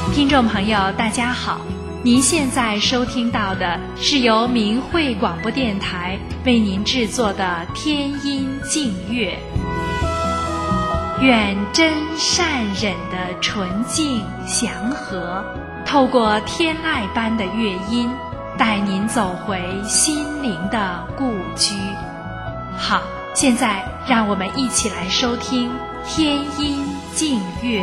听众朋友大家好，您现在收听到的是由明慧广播电台为您制作的天音净乐。愿真善忍的纯净祥和，透过天籁般的乐音，带您走回心灵的故居。好，现在让我们一起来收听天音净乐。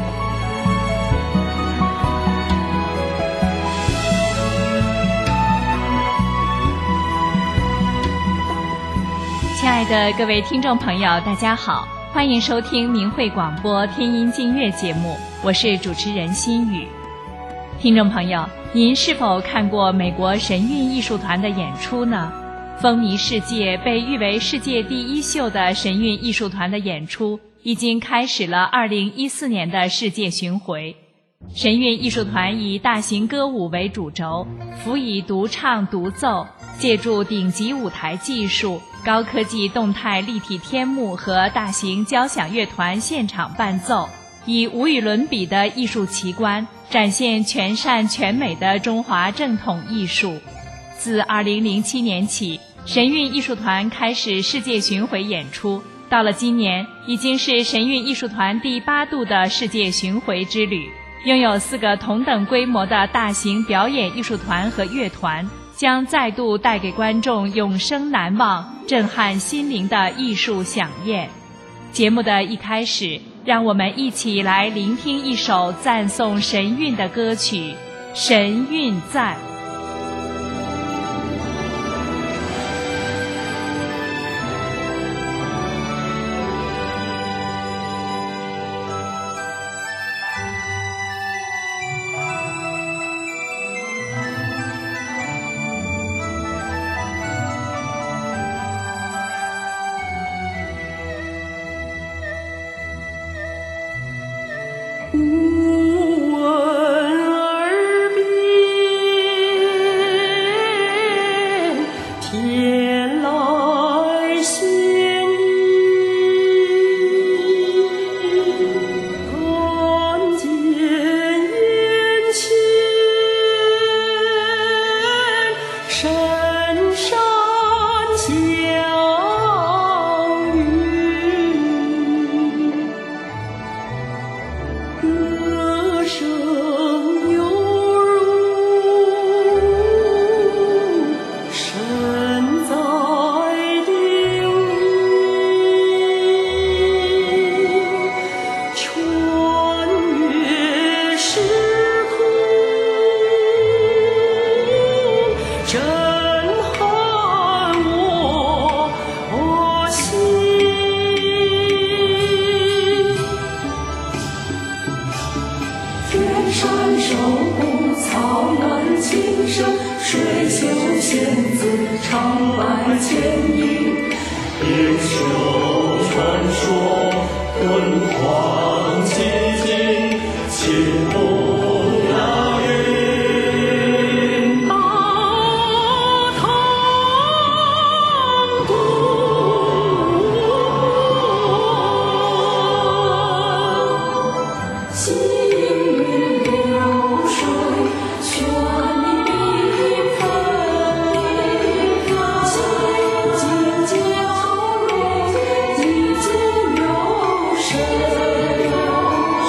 亲爱的各位听众朋友大家好，欢迎收听明慧广播天音净乐节目，我是主持人心雨。听众朋友，您是否看过美国神韵艺术团的演出呢？风靡世界，被誉为世界第一秀的神韵艺术团的演出已经开始了2014年的世界巡回。神韵艺术团以大型歌舞为主轴，辅以独唱独奏，借助顶级舞台技术、高科技动态立体天幕和大型交响乐团现场伴奏，以无与伦比的艺术奇观展现全善全美的中华正统艺术。自2007年起，神韵艺术团开始世界巡回演出，到了今年已经是神韵艺术团第8度的世界巡回之旅，拥有4个同等规模的大型表演艺术团和乐团，将再度带给观众永生难忘、震撼心灵的艺术飨宴。节目的一开始，让我们一起来聆听一首赞颂神韵的歌曲《神韵赞》。 神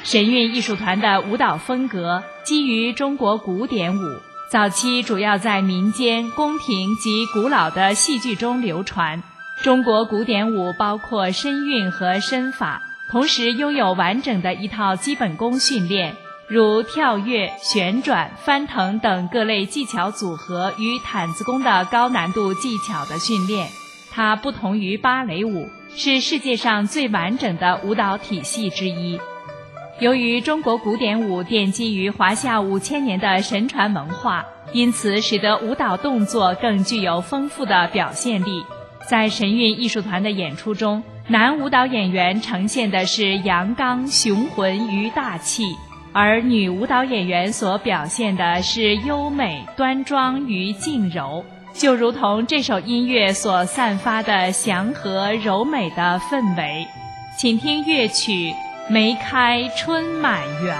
神韵艺术团的舞蹈风格基于中国古典舞，早期主要在民间、宫廷及古老的戏剧中流传。中国古典舞包括身韵和身法，同时拥有完整的一套基本功训练，如跳跃、旋转、翻腾等各类技巧组合与毯子功的高难度技巧的训练。它不同于芭蕾舞，是世界上最完整的舞蹈体系之一。由于中国古典舞奠基于华夏5000年的神传文化，因此使得舞蹈动作更具有丰富的表现力。在神韵艺术团的演出中，男舞蹈演员呈现的是阳刚、雄浑与大气，而女舞蹈演员所表现的是优美、端庄与静柔，就如同这首音乐所散发的祥和柔美的氛围。请听乐曲《梅开春满园》。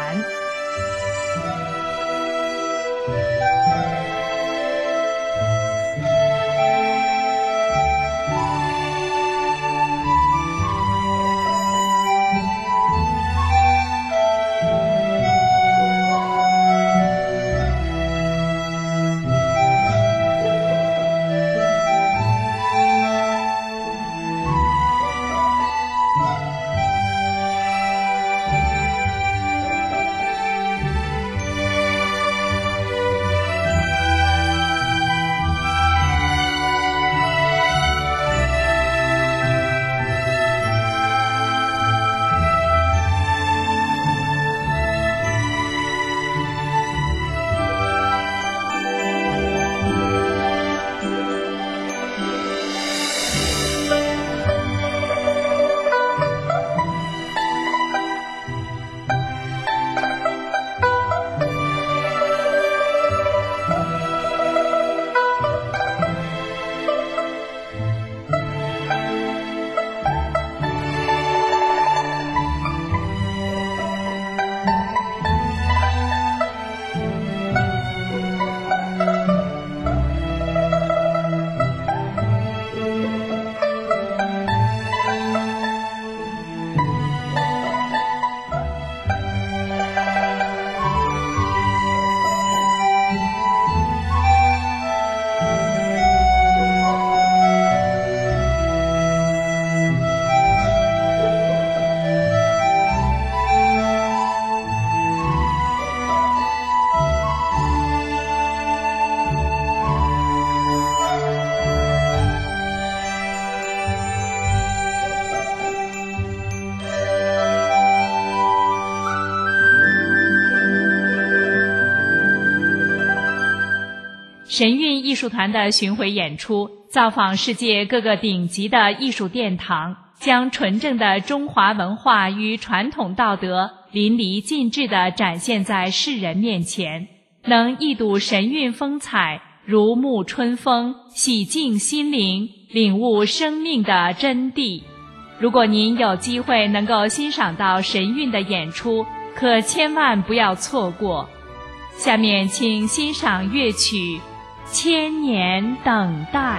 神韵艺术团的巡回演出，造访世界各个顶级的艺术殿堂，将纯正的中华文化与传统道德淋漓尽致地展现在世人面前，能一睹神韵风采，如沐春风，洗净心灵，领悟生命的真谛。如果您有机会能够欣赏到神韵的演出，可千万不要错过。下面请欣赏乐曲《千年等待》。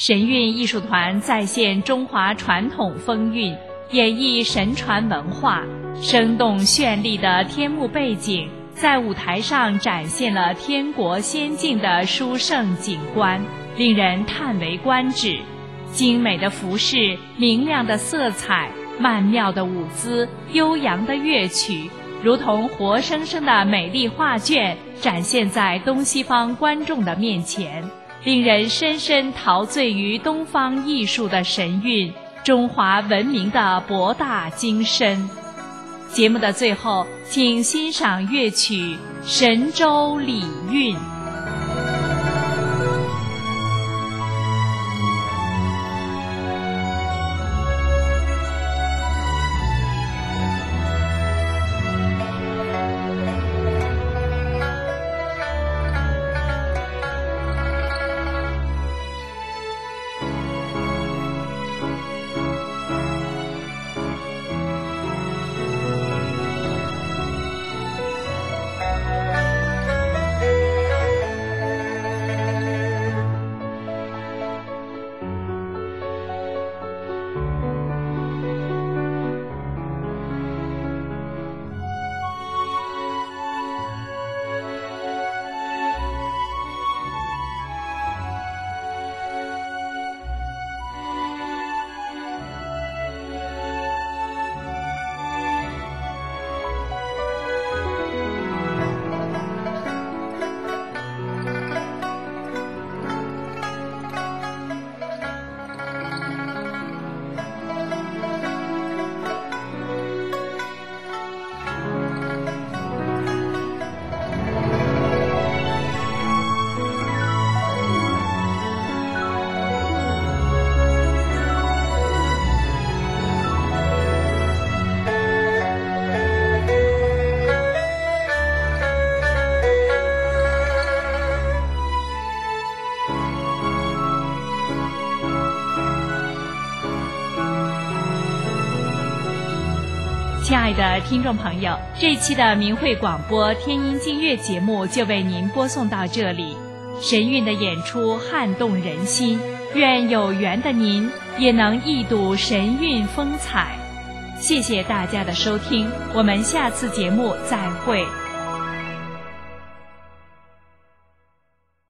神韵艺术团再现中华传统风韵，演绎神传文化，生动绚丽的天幕背景在舞台上展现了天国仙境的殊胜景观，令人叹为观止。精美的服饰，明亮的色彩，曼妙的舞姿，悠扬的乐曲，如同活生生的美丽画卷展现在东西方观众的面前，令人深深陶醉于东方艺术的神韵，中华文明的博大精深。节目的最后，请欣赏乐曲《神州礼韵》。亲爱的听众朋友，这期的明慧广播天音净月节目就为您播送到这里。神韵的演出撼动人心，愿有缘的您也能一睹神韵风采。谢谢大家的收听，我们下次节目再会。